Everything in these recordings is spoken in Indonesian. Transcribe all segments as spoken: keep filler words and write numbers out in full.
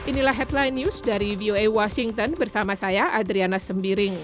Inilah headline news dari V O A Washington bersama saya Adriana Sembiring.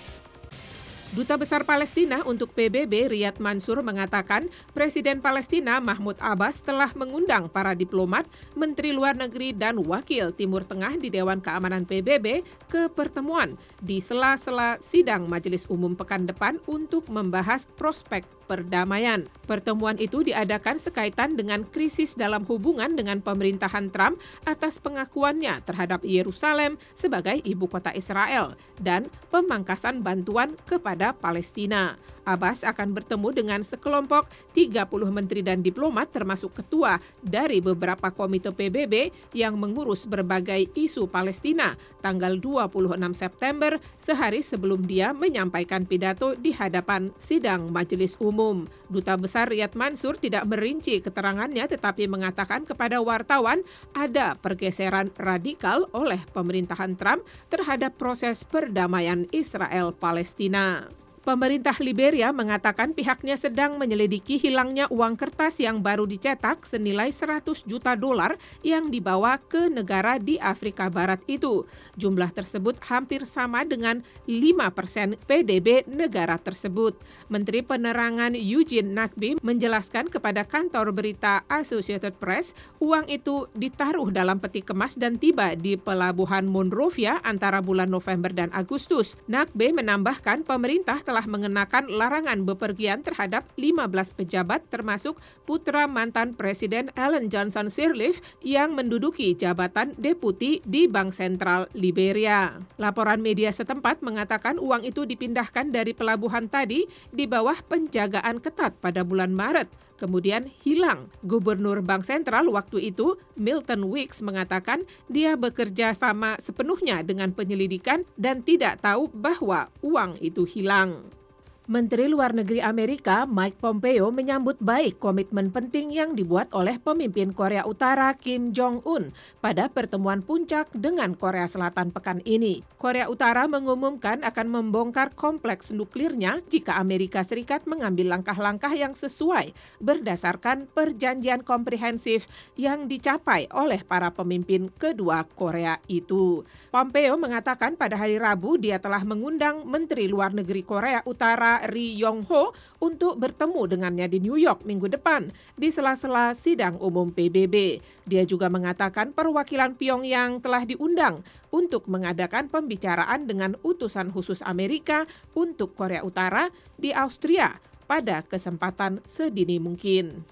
Duta Besar Palestina untuk P B B Riyad Mansur mengatakan Presiden Palestina Mahmud Abbas telah mengundang para diplomat, Menteri Luar Negeri dan Wakil Timur Tengah di Dewan Keamanan P B B ke pertemuan di sela-sela sidang Majelis Umum pekan depan untuk membahas prospek perdamaian. Pertemuan itu diadakan sekaitan dengan krisis dalam hubungan dengan pemerintahan Trump atas pengakuannya terhadap Yerusalem sebagai ibu kota Israel dan pemangkasan bantuan kepada Palestina. Abbas akan bertemu dengan sekelompok tiga puluh menteri dan diplomat termasuk ketua dari beberapa komite P B B yang mengurus berbagai isu Palestina tanggal dua puluh enam September, sehari sebelum dia menyampaikan pidato di hadapan sidang Majelis Umum. Duta Besar Riyad Mansur tidak merinci keterangannya tetapi mengatakan kepada wartawan ada pergeseran radikal oleh pemerintahan Trump terhadap proses perdamaian Israel-Palestina. Pemerintah Liberia mengatakan pihaknya sedang menyelidiki hilangnya uang kertas yang baru dicetak senilai seratus juta dolar yang dibawa ke negara di Afrika Barat itu. Jumlah tersebut hampir sama dengan lima persen P D B negara tersebut. Menteri Penerangan Eugene Nakbi menjelaskan kepada kantor berita Associated Press, uang itu ditaruh dalam peti kemas dan tiba di pelabuhan Monrovia antara bulan November dan Agustus. Nakbi menambahkan pemerintah telah telah mengenakan larangan bepergian terhadap lima belas pejabat termasuk putra mantan Presiden Ellen Johnson Sirleaf yang menduduki jabatan deputi di Bank Sentral Liberia. Laporan media setempat mengatakan uang itu dipindahkan dari pelabuhan tadi di bawah penjagaan ketat pada bulan Maret, kemudian hilang. Gubernur Bank Sentral waktu itu, Milton Weeks, mengatakan dia bekerja sama sepenuhnya dengan penyelidikan dan tidak tahu bahwa uang itu hilang. Menteri Luar Negeri Amerika Mike Pompeo menyambut baik komitmen penting yang dibuat oleh pemimpin Korea Utara Kim Jong-un pada pertemuan puncak dengan Korea Selatan pekan ini. Korea Utara mengumumkan akan membongkar kompleks nuklirnya jika Amerika Serikat mengambil langkah-langkah yang sesuai berdasarkan perjanjian komprehensif yang dicapai oleh para pemimpin kedua Korea itu. Pompeo mengatakan pada hari Rabu dia telah mengundang Menteri Luar Negeri Korea Utara Ri Yong Ho untuk bertemu dengannya di New York minggu depan di sela-sela sidang umum P B B. Dia juga mengatakan perwakilan Pyongyang telah diundang untuk mengadakan pembicaraan dengan utusan khusus Amerika untuk Korea Utara di Austria pada kesempatan sedini mungkin.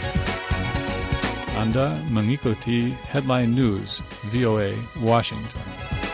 Anda mengikuti Headline News V O A Washington.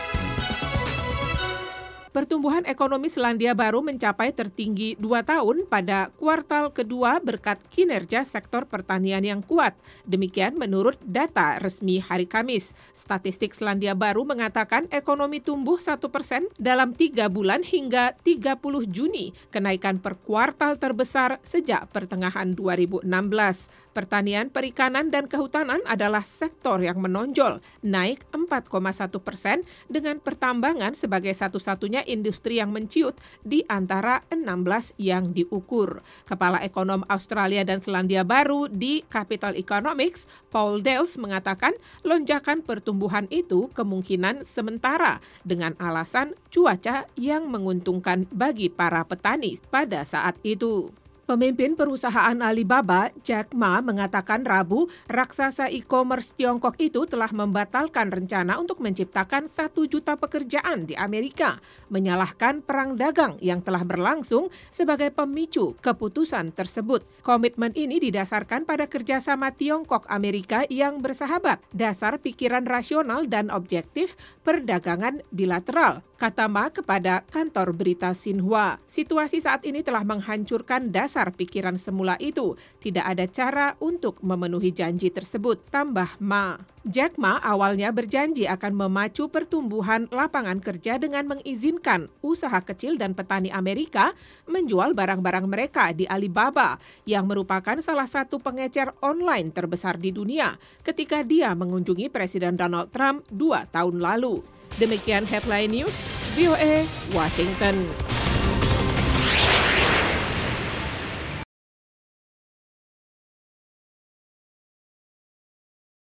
Pertumbuhan ekonomi Selandia Baru mencapai tertinggi dua tahun pada kuartal kedua berkat kinerja sektor pertanian yang kuat. Demikian menurut data resmi hari Kamis. Statistik Selandia Baru mengatakan ekonomi tumbuh satu persen dalam tiga bulan hingga tiga puluh Juni, kenaikan per kuartal terbesar sejak pertengahan dua ribu enam belas. Pertanian, perikanan, dan kehutanan adalah sektor yang menonjol, naik empat koma satu persen dengan pertambangan sebagai satu-satunya industri yang menciut di antara enam belas yang diukur. Kepala Ekonom Australia dan Selandia Baru di Capital Economics, Paul Dales, mengatakan lonjakan pertumbuhan itu kemungkinan sementara dengan alasan cuaca yang menguntungkan bagi para petani pada saat itu. Pemimpin perusahaan Alibaba, Jack Ma, mengatakan Rabu raksasa e-commerce Tiongkok itu telah membatalkan rencana untuk menciptakan satu juta pekerjaan di Amerika, menyalahkan perang dagang yang telah berlangsung sebagai pemicu keputusan tersebut. Komitmen ini didasarkan pada kerjasama Tiongkok-Amerika yang bersahabat, dasar pikiran rasional dan objektif perdagangan bilateral, kata Ma kepada kantor berita Xinhua. Situasi saat ini telah menghancurkan dasar Dasar pikiran semula itu. Tidak ada cara untuk memenuhi janji tersebut, tambah Ma. Jack Ma awalnya berjanji akan memacu pertumbuhan lapangan kerja dengan mengizinkan usaha kecil dan petani Amerika menjual barang-barang mereka di Alibaba, yang merupakan salah satu pengecer online terbesar di dunia, ketika dia mengunjungi Presiden Donald Trump dua tahun lalu. Demikian Headline News, V O A, Washington.